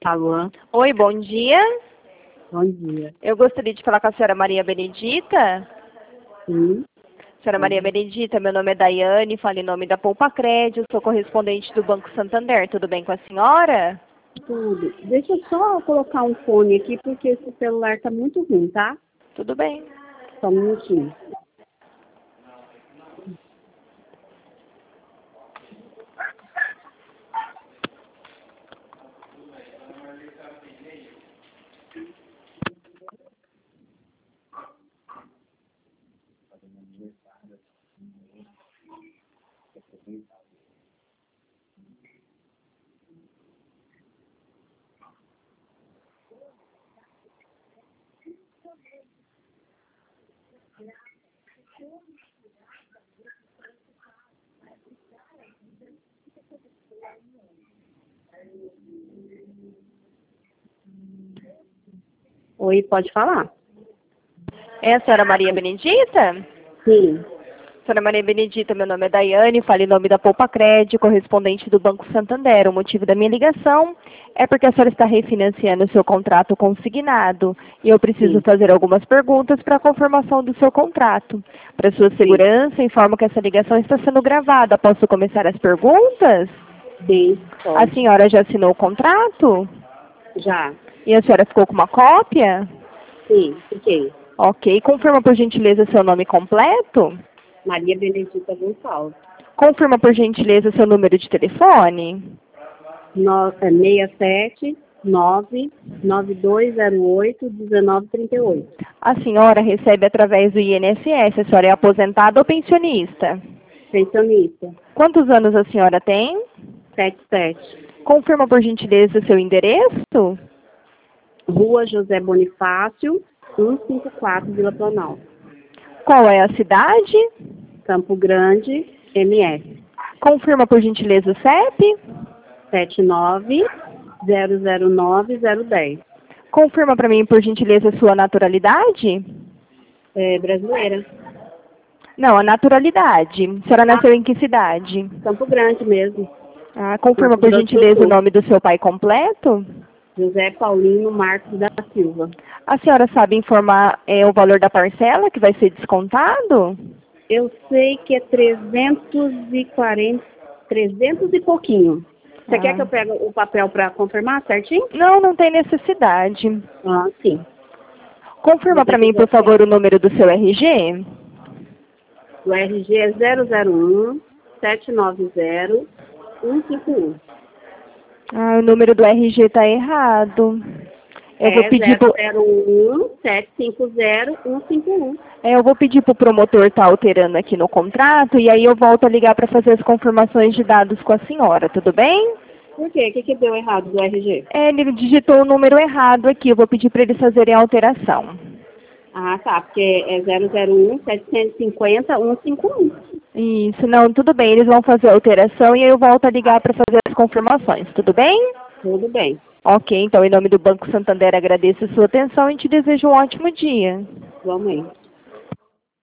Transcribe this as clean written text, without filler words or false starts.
Alô? Oi, bom dia. Bom dia. Eu gostaria de falar com a senhora Maria Benedita. Sim, Senhora Maria Benedita, meu nome é Daiane, falo em nome da Poupa Crédito, sou correspondente do Banco Santander. Tudo bem com a senhora? tudo. Deixa eu só colocar um fone aqui, porque esse celular tá muito ruim, tá? Tudo bem. Só um minutinho. Oi, pode falar? É a senhora Maria Benedita? Sim, Senhora Maria Benedita, meu nome é Daiane, falo em nome da Poupa Crédito, correspondente do Banco Santander. O motivo da minha ligação é porque a senhora está refinanciando o seu contrato consignado e eu preciso sim, fazer algumas perguntas para a confirmação do seu contrato. Para sua segurança, informo que essa ligação está sendo gravada. Posso começar as perguntas? sim, A pode. senhora já assinou o contrato? Já. E a senhora ficou com uma cópia? Sim, fiquei. Ok. Confirma, por gentileza, seu nome completo? Maria Benedita Gonçalves. Confirma, por gentileza, seu número de telefone? 67 99208 1938. A senhora recebe através do INSS. A senhora é aposentada ou pensionista? Pensionista. Quantos anos a senhora tem? 77. Confirma, por gentileza, seu endereço? Rua José Bonifácio, 154, Vila Planalto. Qual é a cidade? Campo Grande, MS. Confirma, por gentileza, o CEP? 79-009-010. Confirma para mim, por gentileza, sua naturalidade? É brasileira. Não, a naturalidade. A senhora nasceu em que cidade? Campo Grande mesmo. Confirma, Mato por Grosso do gentileza, o Sul. nome do seu pai completo? José Paulino Marcos da Silva. A senhora sabe informar o valor da parcela que vai ser descontado? Eu sei que é 340, 300 e pouquinho. Você quer que eu pegue o papel para confirmar certinho? Não, não tem necessidade. Ah, sim. Confirma para mim, por favor, o número do seu RG. O RG é 001 790 151. O número do RG está errado. É 001 750 151. Eu vou pedir para o promotor estar alterando aqui no contrato e aí eu volto a ligar para fazer as confirmações de dados com a senhora, tudo bem? Por quê? O que deu errado do RG? Ele digitou o número errado aqui, eu vou pedir para eles fazerem a alteração. Ah, tá, porque é 001 750 151. Isso, não, tudo bem, eles vão fazer a alteração e aí eu volto a ligar para fazer as confirmações, tudo bem? Tudo bem. Ok, então em nome do Banco Santander agradeço a sua atenção e te desejo um ótimo dia. Igualmente.